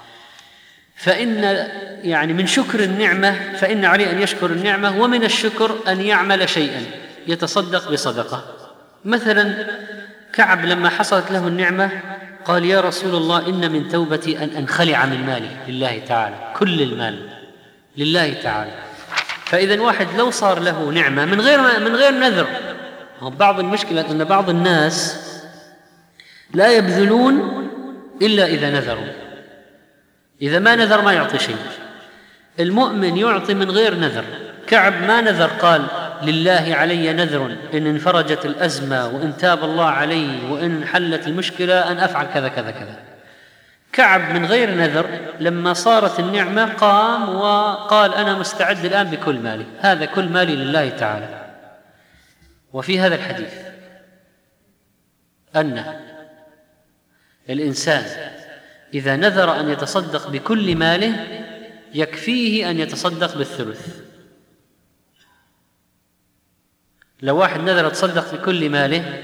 فإن يعني من شكر النعمة فإن عليه أن يشكر النعمة، ومن الشكر أن يعمل شيئا يتصدق بصدقة. مثلا كعب لما حصلت له النعمة قال يا رسول الله إن من توبتي أن أنخلع من مالي لله تعالى، كل المال لله تعالى. فإذا واحد لو صار له نعمة من غير من غير نذر، بعض المشكلة أن بعض الناس لا يبذلون إلا إذا نذروا، إذا ما نذر ما يعطي شيء. المؤمن يعطي من غير نذر. كعب ما نذر قال لله علي نذر إن انفرجت الأزمة وإن تاب الله علي وإن حلت المشكلة أن أفعل كذا كذا كذا. كعب من غير نذر لما صارت النعمة قام وقال أنا مستعد الآن بكل مالي، هذا كل مالي لله تعالى. وفي هذا الحديث أن الإنسان إذا نذر أن يتصدق بكل ماله يكفيه أن يتصدق بالثلث. لو واحد نذر يتصدق بكل ماله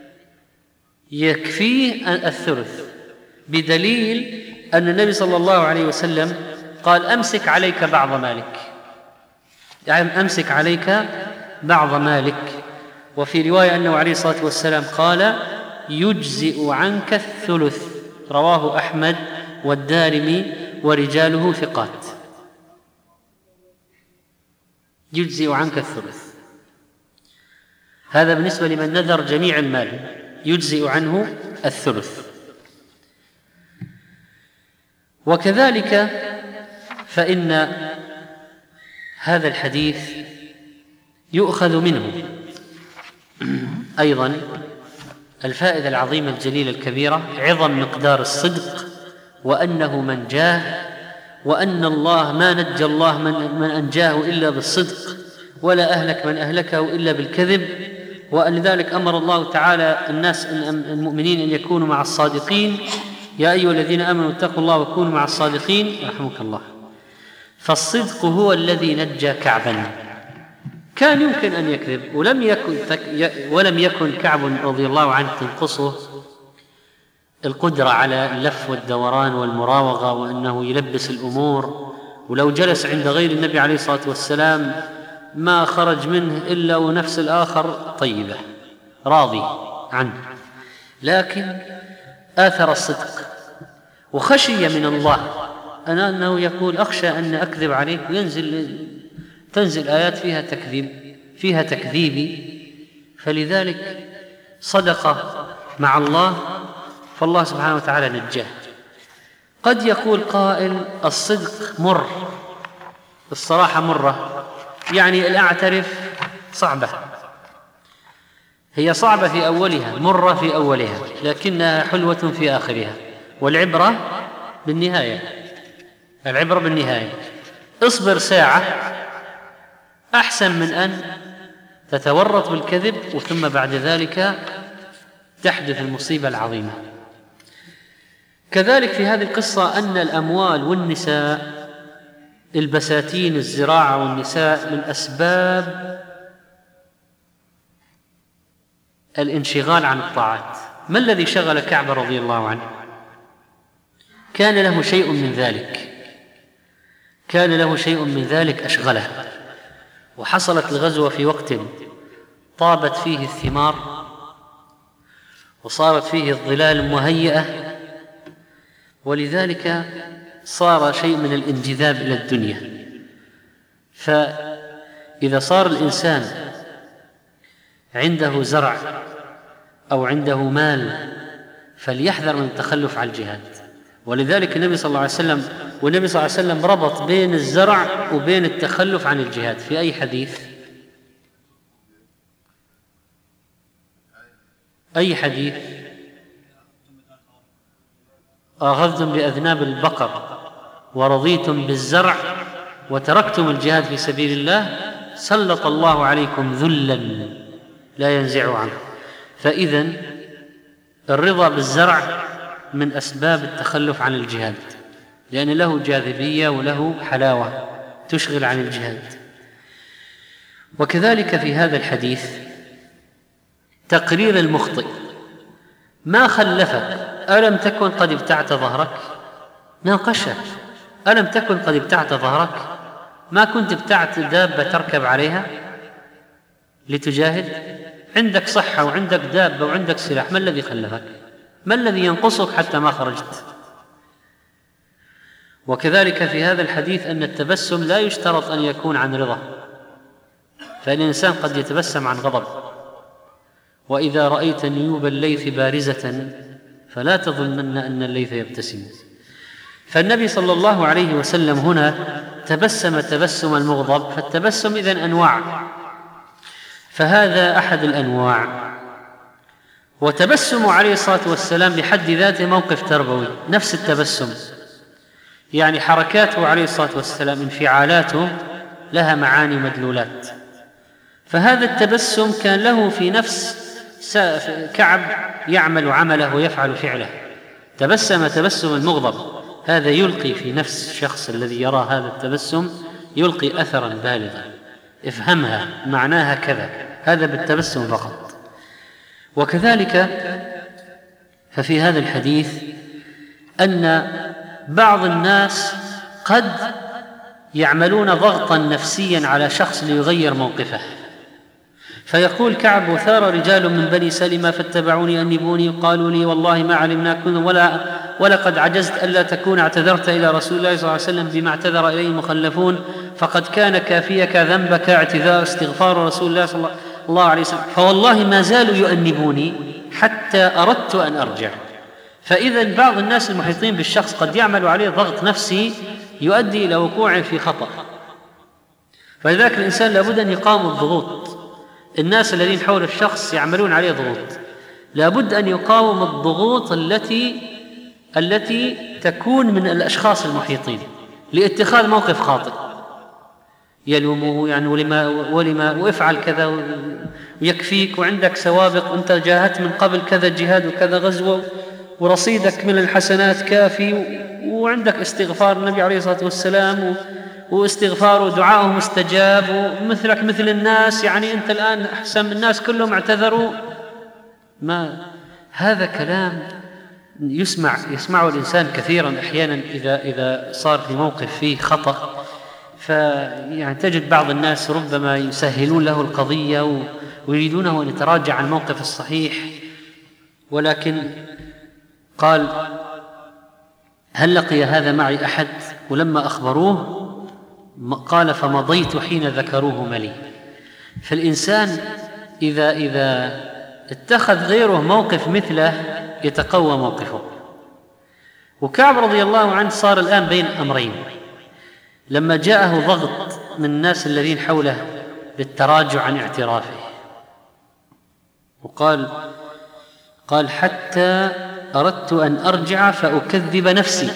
يكفيه الثلث، بدليل أن النبي صلى الله عليه وسلم قال أمسك عليك بعض مالك، يعني أمسك عليك بعض مالك. وفي رواية أنه عليه الصلاة والسلام قال يجزئ عنك الثلث، رواه أحمد والدارمي ورجاله ثقات. يجزئ عنك الثلث، هذا بالنسبة لمن نذر جميع المال يجزئ عنه الثلث. وكذلك فإن هذا الحديث يؤخذ منه أيضا الفائدة العظيمة الجليلة الكبيرة، عظم مقدار الصدق، وأنه من جاه، وأن الله ما نجى الله من, من أنجاه إلا بالصدق، ولا أهلك من أهلكه إلا بالكذب. ولذلك أمر الله تعالى الناس المؤمنين أن يكونوا مع الصادقين، يا أيها الذين آمنوا اتقوا الله وكونوا مع الصادقين رحمك الله. فالصدق هو الذي نجى كعبا. كان يمكن أن يكذب ولم يكن, ولم يكن كعب رضي الله عنه تنقصه القدرة على اللف والدوران والمراوغة وأنه يلبس الأمور، ولو جلس عند غير النبي عليه الصلاة والسلام ما خرج منه إلا ونفس الآخر طيبة راضي عنه، لكن آثر الصدق وخشي من الله أنا أنه يقول أخشى أن أكذب عليك وينزل تنزل آيات فيها تكذيب فيها تكذيبي، فلذلك صدق مع الله، فالله سبحانه وتعالى نجاه. قد يقول قائل الصدق مر، الصراحة مرة، يعني الأعترف صعبة، هي صعبة في أولها مرة في أولها لكنها حلوة في آخرها، والعبرة بالنهاية، العبرة بالنهاية. اصبر ساعة أحسن من أن تتورط بالكذب وثم بعد ذلك تحدث المصيبة العظيمة. كذلك في هذه القصة أن الأموال والنساء، البساتين الزراعة والنساء من أسباب الانشغال عن الطاعات. ما الذي شغل كعب رضي الله عنه؟ كان له شيء من ذلك كان له شيء من ذلك أشغله. وحصلت الغزوة في وقت طابت فيه الثمار وصارت فيه الظلال مهيئة، ولذلك صار شيء من الانجذاب إلى الدنيا. فإذا صار الإنسان عنده زرع أو عنده مال فليحذر من التخلف عن الجهاد. ولذلك النبي صلى الله عليه وسلم والنبي صلى الله عليه وسلم ربط بين الزرع وبين التخلف عن الجهاد في أي حديث؟ أي حديث؟ أخذتم بأذناب البقر ورضيتم بالزرع وتركتم الجهاد في سبيل الله سلط الله عليكم ذلا لا ينزع عنه. فإذن الرضا بالزرع من أسباب التخلف عن الجهاد، لأن له جاذبية وله حلاوة تشغل عن الجهاد. وكذلك في هذا الحديث تقرير المخطئ. ما خلفك؟ ألم تكن قد ابتعت ظهرك؟ ناقشك. ألم تكن قد ابتعت ظهرك؟ ما كنت ابتعت دابة تركب عليها لتجاهد؟ عندك صحة وعندك دابة وعندك سلاح، ما الذي خلفك؟ ما الذي ينقصك حتى ما خرجت؟ وكذلك في هذا الحديث أن التبسم لا يشترط أن يكون عن رضا، فإن الإنسان قد يتبسم عن غضب. وإذا رأيت نيوب الليث بارزة فلا تظنن أن الليث يبتسم. فالنبي صلى الله عليه وسلم هنا تبسم تبسم المغضب. فالتبسم إذن أنواع، فهذا أحد الأنواع. وتبسم عليه الصلاة والسلام بحد ذاته موقف تربوي، نفس التبسم، يعني حركاته عليه الصلاة والسلام انفعالاته لها معاني مدلولات. فهذا التبسم كان له في نفس كعب يعمل عمله ويفعل فعله، تبسم تبسم المغضب، هذا يلقي في نفس الشخص الذي يرى هذا التبسم يلقي أثرا بالغا، افهمها معناها كذا، هذا بالتبسم فقط. وكذلك ففي هذا الحديث أن بعض الناس قد يعملون ضغطا نفسيا على شخص ليغير موقفه، فيقول كعب: وثار رجال من بني سلمة فاتبعوني أنبوني قالوا لي والله ما علمناكم ولا ولقد عجزت ألا تكون اعتذرت إلى رسول الله صلى الله عليه وسلم بما اعتذر إليه المخلفون، فقد كان كافيك ذنبك اعتذار استغفار رسول الله صلى الله عليه وسلم، فوالله ما زالوا يؤنبوني حتى أردت أن أرجع. فإذا بعض الناس المحيطين بالشخص قد يعمل عليه ضغط نفسي يؤدي إلى وقوعه في خطأ، فلذلك الإنسان لابد أن يقاوم الضغوط. الناس الذين حول الشخص يعملون عليه ضغوط، لابد أن يقاوم الضغوط التي التي تكون من الأشخاص المحيطين لاتخاذ موقف خاطئ، يلومه يعني ولما ولما وافعل كذا ويكفيك وعندك سوابق وانت جاهدت من قبل كذا جهاد وكذا غزوة ورصيدك من الحسنات كافي وعندك استغفار النبي عليه الصلاة والسلام واستغفار ودعاءه مستجاب ومثلك مثل الناس، يعني أنت الآن أحسن من الناس كلهم اعتذروا. ما هذا كلام يسمع يسمعه الإنسان كثيرا أحيانا إذا إذا صار في موقف فيه خطأ، فيعني تجد بعض الناس ربما يسهلون له القضية ويريدونه أن يتراجع عن الموقف الصحيح. ولكن قال: هل لقي هذا معي أحد؟ ولما أخبروه قال: فمضيت حين ذكروه ملي. فالإنسان إذا إذا اتخذ غيره موقف مثله يتقوى موقفه. وكعب رضي الله عنه صار الآن بين أمرين، لما جاءه ضغط من الناس الذين حوله بالتراجع عن اعترافه، وقال قال حتى أردت أن أرجع فأكذب نفسي،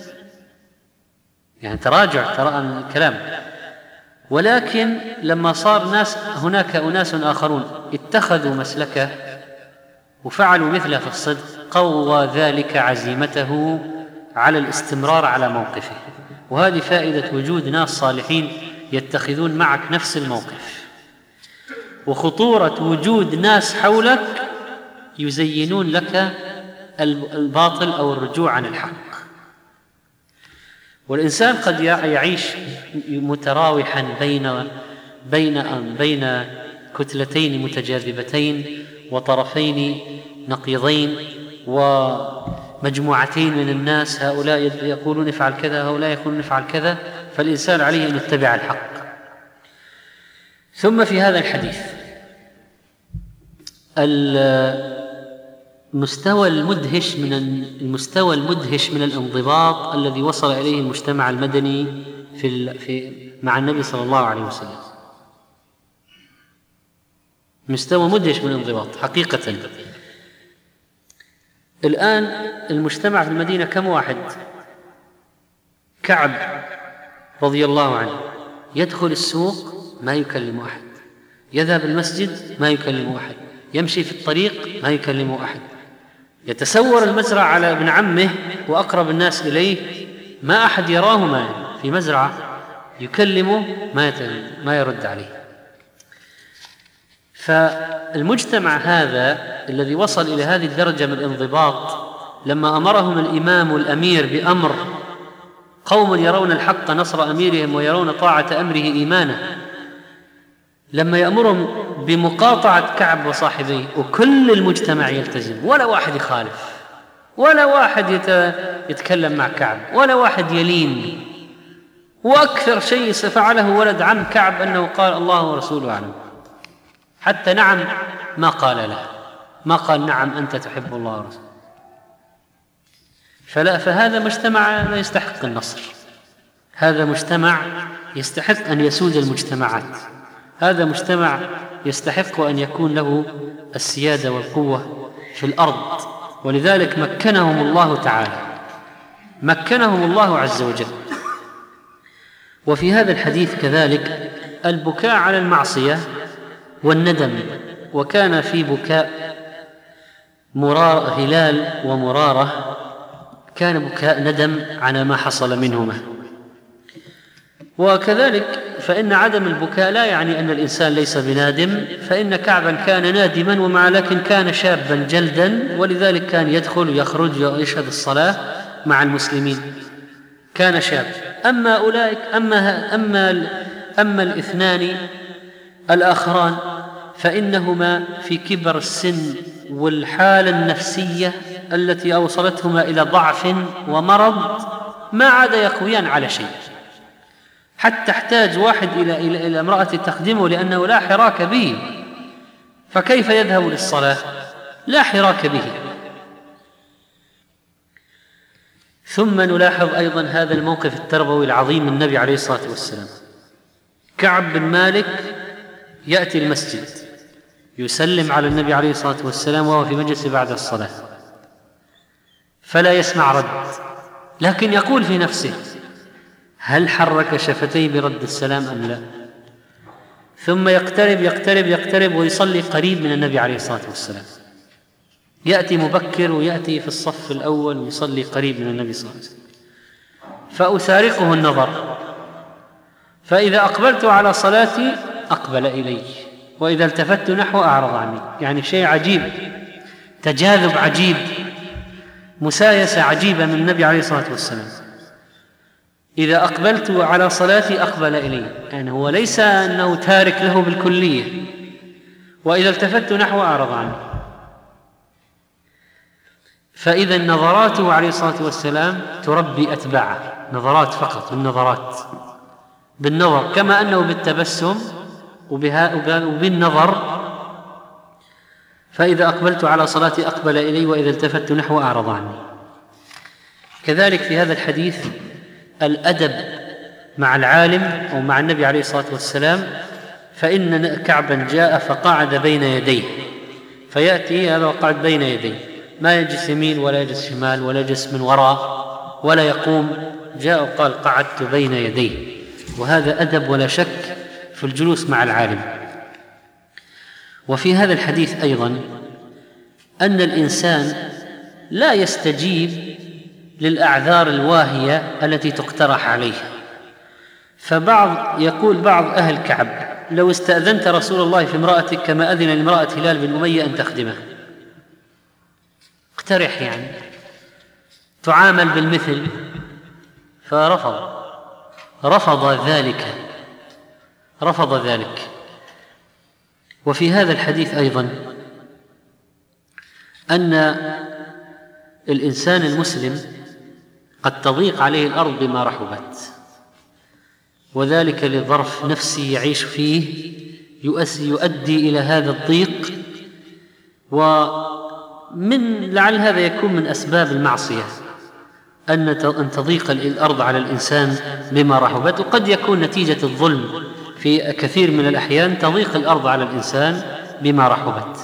يعني تراجع ترى الكلام. ولكن لما صار ناس هناك أناس آخرون اتخذوا مسلكه وفعلوا مثله في الصدق، قوى ذلك عزيمته على الاستمرار على موقفه. وهذه فائدة وجود ناس صالحين يتخذون معك نفس الموقف، وخطورة وجود ناس حولك يزينون لك الباطل أو الرجوع عن الحق. والإنسان قد يعيش متراوحا بين بين بين كتلتين متجاذبتين وطرفين نقيضين ومجموعتين من الناس، هؤلاء يقولون افعل كذا هؤلاء يقولون افعل كذا، فالإنسان عليه أن يتبع الحق. ثم في هذا الحديث المستوى المدهش من المستوى المدهش من الانضباط الذي وصل إليه المجتمع المدني في في مع النبي صلى الله عليه وسلم، مستوى مدهش من الانضباط حقيقة. الآن المجتمع في المدينة كم واحد؟ كعب رضي الله عنه يدخل السوق ما يكلم أحد، يذهب المسجد ما يكلم أحد، يمشي في الطريق ما يكلم أحد، يتسور المزرعة على ابن عمه وأقرب الناس إليه ما أحد يراه ما في مزرعة يكلمه ما ما يرد عليه. فالمجتمع هذا الذي وصل إلى هذه الدرجة من الانضباط، لما أمرهم الإمام والأمير بأمر، قوم يرون الحق نصر أميرهم ويرون طاعة أمره إيمانا، لما يأمرهم بمقاطعة كعب وصاحبيه وكل المجتمع يلتزم، ولا واحد يخالف، ولا واحد يتكلم مع كعب، ولا واحد يلين. وأكثر شيء فعله ولد عم كعب أنه قال الله ورسوله أعلم، حتى نعم ما قال له، ما قال نعم أنت تحب الله ورسوله. فلا فهذا مجتمع لا يستحق النصر، هذا مجتمع يستحق أن يسود المجتمعات، هذا مجتمع يستحق أن يكون له السيادة والقوة في الأرض، ولذلك مكنهم الله تعالى، مكنهم الله عز وجل. وفي هذا الحديث كذلك البكاء على المعصية والندم، وكان في بكاء مرار هلال ومرارة كان بكاء ندم على ما حصل منهما. وكذلك فإن عدم البكاء لا يعني أن الإنسان ليس بنادم، فإن كعبا كان نادما ومع لكن كان شابا جلدا، ولذلك كان يدخل ويخرج ويشهد الصلاة مع المسلمين، كان شاب. أما أولئك أما, أما, أما الاثنان الآخران فإنهما في كبر السن والحالة النفسية التي أوصلتهما إلى ضعف ومرض ما عاد يقويان على شيء، حتى احتاج واحد إلى, إلى, إلى امرأة تخدمه لأنه لا حراك به، فكيف يذهب للصلاة؟ لا حراك به. ثم نلاحظ أيضا هذا الموقف التربوي العظيم من النبي عليه الصلاة والسلام. كعب بن مالك يأتي المسجد يسلم على النبي عليه الصلاة والسلام وهو في مجلس بعد الصلاة، فلا يسمع رد، لكن يقول في نفسه: هل حرك شفتيه برد السلام أم لا؟ ثم يقترب يقترب يقترب ويصلي قريب من النبي عليه الصلاة والسلام، يأتي مبكر ويأتي في الصف الأول ويصلي قريب من النبي صلى الله عليه وسلم. فأسارقه النظر، فإذا أقبلت على صلاتي أقبل إلي، وإذا التفت نحو أعرض عني. يعني شيء عجيب، تجاذب عجيب، مسايسة عجيبة من النبي عليه الصلاة والسلام. إذا أقبلت على صلاتي أقبل إلي، يعني هو ليس أنه تارك له بالكلية، وإذا التفت نحو أعرض عني. فإذا نظراته عليه الصلاة والسلام تربي أتباعه، نظرات فقط، بالنظرات، بالنظر، كما أنه بالتبسم وبالنظر. فإذا أقبلت على صلاتي أقبل إلي، وإذا التفت نحو أعرض عني. كذلك في هذا الحديث الأدب مع العالم أو مع النبي عليه الصلاة والسلام، فإن كعبا جاء فقعد بين يديه، فيأتي هذا وقعد بين يديه، ما يجلس يمين ولا يجلس شمال ولا يجلس من وراء ولا يقوم، جاء وقال قعدت بين يديه. وهذا أدب ولا شك في الجلوس مع العالم. وفي هذا الحديث أيضا أن الإنسان لا يستجيب للأعذار الواهية التي تقترح عليه. فبعض يقول بعض أهل كعب: لو استأذنت رسول الله في امرأتك كما أذن لامرأة هلال بن أمية أن تخدمه. اقترح، يعني تعامل بالمثل. فرفض رفض ذلك رفض ذلك وفي هذا الحديث أيضا أن الإنسان المسلم قد تضيق عليه الأرض بما رحبت، وذلك لظرف نفسي يعيش فيه يؤدي إلى هذا الضيق، ومن لعل هذا يكون من أسباب المعصية أن تضيق الأرض على الإنسان بما رحبت. وقد يكون نتيجة الظلم في كثير من الأحيان تضيق الأرض على الإنسان بما رحبت.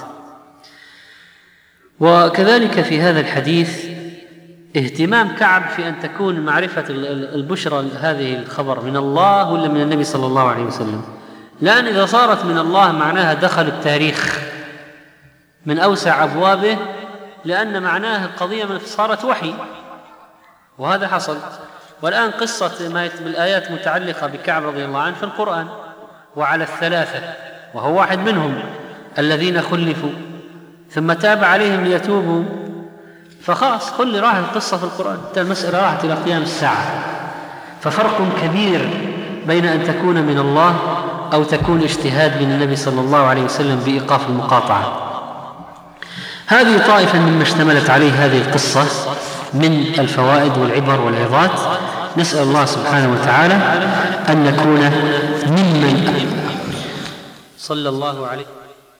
وكذلك في هذا الحديث اهتمام كعب في أن تكون معرفة البشرى هذه الخبر من الله ولا من النبي صلى الله عليه وسلم، لأن إذا صارت من الله معناها دخل التاريخ من أوسع أبوابه، لأن معناها القضية صارت وحي، وهذا حصل. والآن قصة ما بالآيات متعلقة بكعب رضي الله عنه في القرآن، وعلى الثلاثة وهو واحد منهم الذين خلفوا ثم تاب عليهم ليتوبوا، فخلاص كل راح القصة في القرآن، المسألة راحت إلى قيام الساعة. ففرق كبير بين أن تكون من الله أو تكون اجتهاد من النبي صلى الله عليه وسلم بإيقاف المقاطعة. هذه طائفة مما اشتملت عليه هذه القصة من الفوائد والعبر والعظات. نسأل الله سبحانه وتعالى أن نكون ممن صلى الله عليه